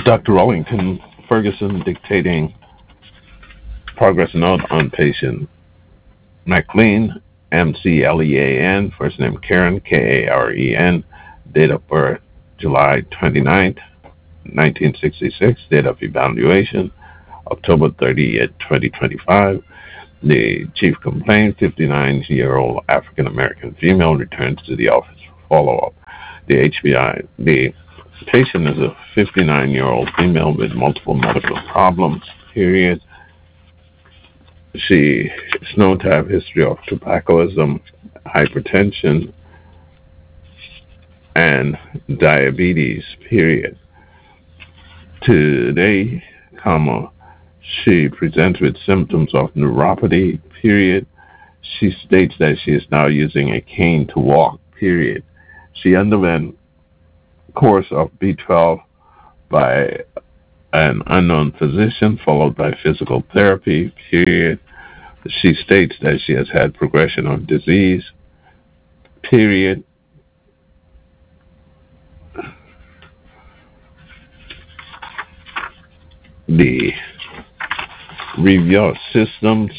Dr. Wellington Ferguson dictating progress note on patient McLean, McLean, first name Karen, Karen, date of birth July 29th, 1966, date of evaluation October 30th, 2025. The chief complaint, 59-year-old African American female, returns to the office for follow-up. The HBI, the patient is a 59-year-old female with multiple medical problems, period. She is known to have history of tobaccoism, hypertension, and diabetes, period. Today, she presents with symptoms of neuropathy, period. She states that she is now using a cane to walk, period. She underwent course of B12 by an unknown physician, followed by physical therapy, period. She states that she has had progression of disease, period. The review of systems.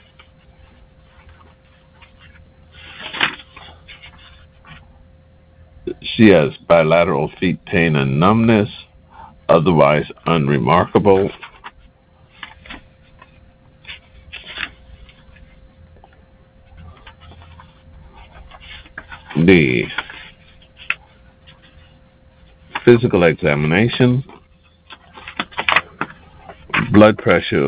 She has bilateral feet pain and numbness, otherwise unremarkable. The physical examination, blood pressure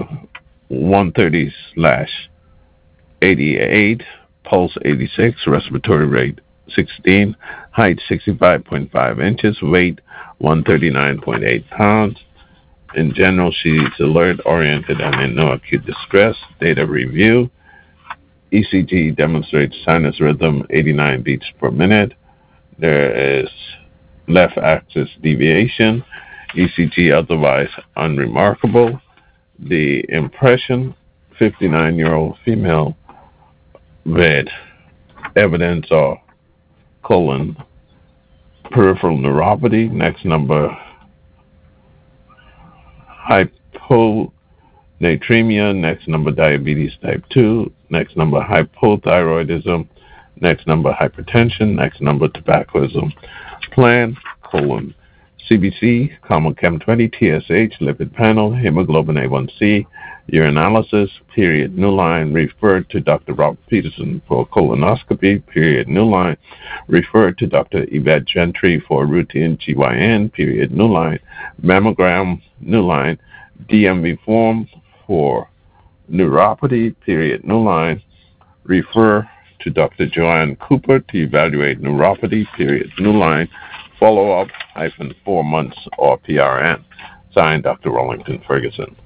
130/88, pulse 86, respiratory rate 16, height 65.5 inches, weight 139.8 pounds. In general, she's alert, oriented, and in no acute distress. Data review. ECG demonstrates sinus rhythm 89 beats per minute. There is left axis deviation. ECG otherwise unremarkable. The impression, 59-year-old female with evidence of colon peripheral neuropathy. Next number, hyponatremia. Next number, diabetes type 2. Next number, hypothyroidism. Next number, hypertension. Next number, tobaccoism. Plan, colon, CBC, Chem20, TSH, lipid panel, hemoglobin A1C, urinalysis, period, new line, referred to Dr. Robert Peterson for colonoscopy, period, new line, referred to Dr. Yvette Gentry for routine GYN, period, new line, mammogram, new line, DMV form for neuropathy, period, new line, refer to Dr. Joanne Cooper to evaluate neuropathy, period, new line, follow-up, -4 months or PRN. Signed, Dr. Wellington Ferguson.